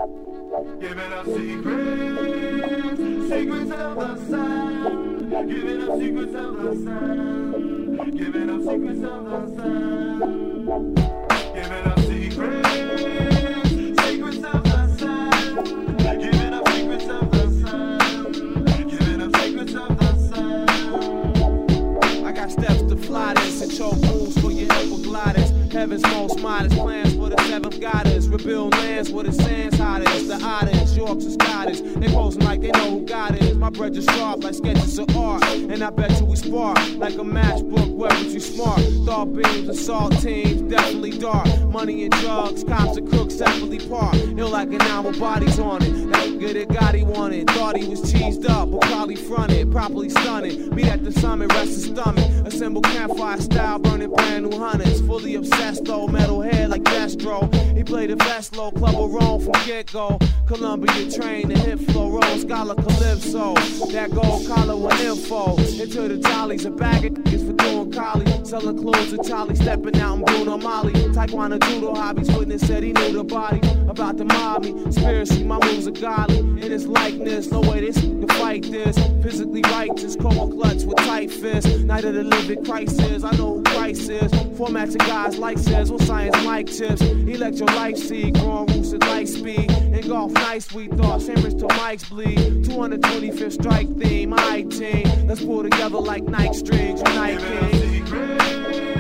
Giving up secrets, secrets of the sun. Giving up secrets of the sun. Giving up secrets of the sun. Giving up secrets, secrets of the sun. Giving up secrets of the sun. Giving up secrets of the sun. I got steps to fly this and choke moves for your gliders. Heaven's most modest plans for the seventh goddess. Rebuild lands where the sand's hottest. The oddest, Yorks and Scottish. They posing like they know who God is. My bread is sharp like sketches of art. And I bet you we spark like a matchbook. Where was you smart? Thought beams, assault teams, definitely dark. Money and drugs, cops and crooks separately parked. Ill like an animal, bodies on it. That good it got he wanted. Thought he was cheesed up, but probably fronted. Properly stunning. Meet at the summit, rest his stomach. Assemble campfire style, burning brand new hunters. Fully obsessed though, metal head like Destro. He played the Veslo, Club of Rome from get-go. Columbia trained the hip flow, roll scholar Calypso. That gold collar with info. Into the jollies, a bag of niggas for doing collie. Selling clothes to Charlie, stepping out and Bruno Molly. Taekwondo judo hobbies, witness said he knew the body. About to mob me, conspiracy, my moves are godly. In his likeness, no way this to fight this. Physically righteous, cobra clutch with tight fists. Night of the living crisis, I know who Christ is. Format to guys like says, on science mic chips. Electro life seed, growing roots at light speed. In golf nice, we thought, Chambers till mics bleed. 225th strike theme, my team. Let's pull together like Nike strings, Unite King.